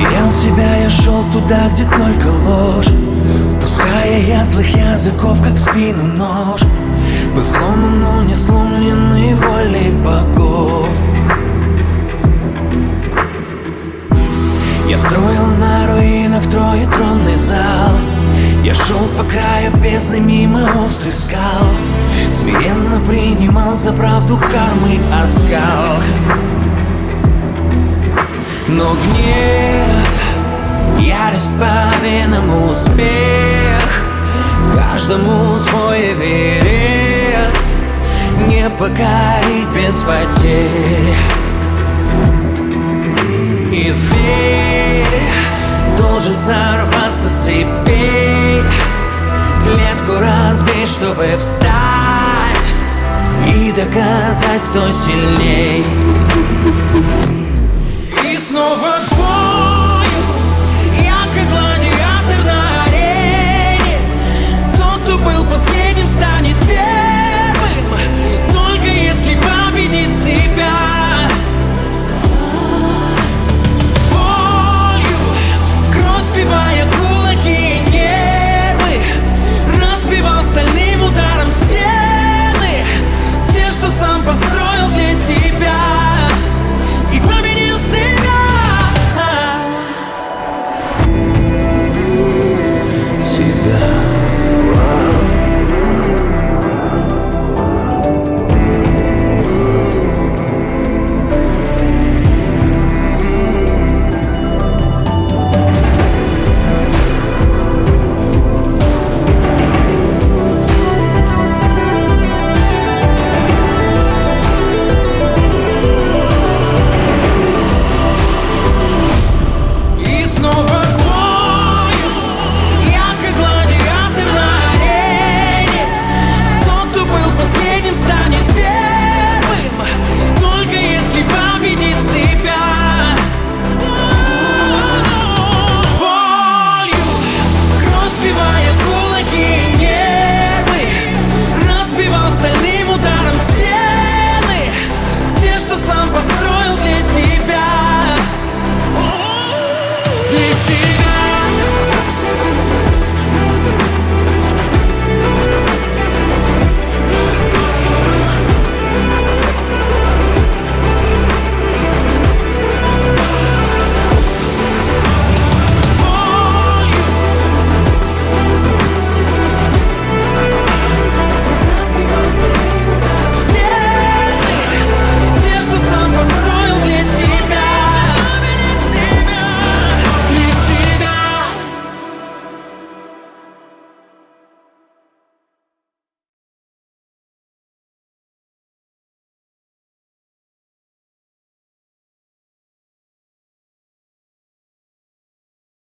Терял себя, я шел туда, где только ложь, впуская яд злых языков, как в спину нож. Был сломан, но не сломленный волей богов. Я строил на руинах троетронный зал. Я шел по краю бездны мимо острых скал. Смиренно принимал за правду кармы оскал. Но гнев, ярость по венам, успех, каждому свой Эверест не покорить без потерь. И зверь должен сорваться с цепей, клетку разбить, чтобы встать и доказать, кто сильней.